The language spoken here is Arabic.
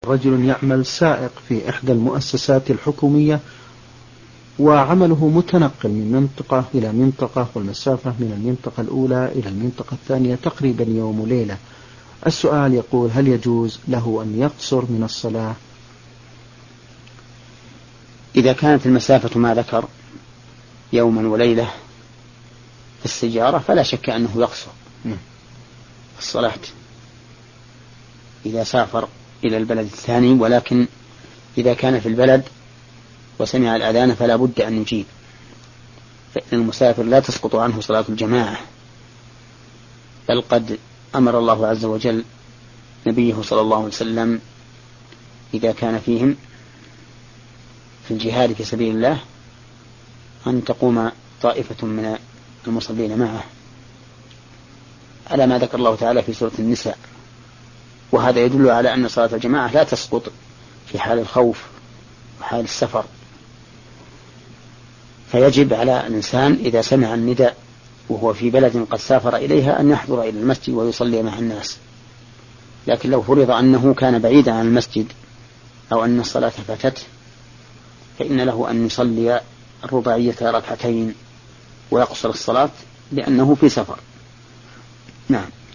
رجل يعمل سائق في إحدى المؤسسات الحكومية، وعمله متنقل من منطقة إلى منطقة، والمسافة من المنطقة الأولى إلى المنطقة الثانية تقريبا يوم وليلة. السؤال يقول: هل يجوز له أن يقصر من الصلاة؟ إذا كانت المسافة ما ذكر يوما وليلة في السيارة فلا شك أنه يقصر الصلاة إذا سافر إلى البلد الثاني، ولكن إذا كان في البلد وسمع الأذان فلا بد أن يجيب، فإن المسافر لا تسقط عنه صلاة الجماعة، بل قد أمر الله عز وجل نبيه صلى الله عليه وسلم إذا كان فيهم في الجهاد في سبيل الله أن تقوم طائفة من المصلين معه، على ما ذكر الله تعالى في سورة النساء. وهذا يدل على أن صلاة الجماعة لا تسقط في حال الخوف وحال السفر، فيجب على الإنسان إذا سمع النداء وهو في بلد قد سافر إليها أن يحضر إلى المسجد ويصلي مع الناس. لكن لو فرض أنه كان بعيدا عن المسجد أو أن الصلاة فاتته فإن له أن يصلي الرباعية ركعتين ويقصر الصلاة لأنه في سفر. نعم.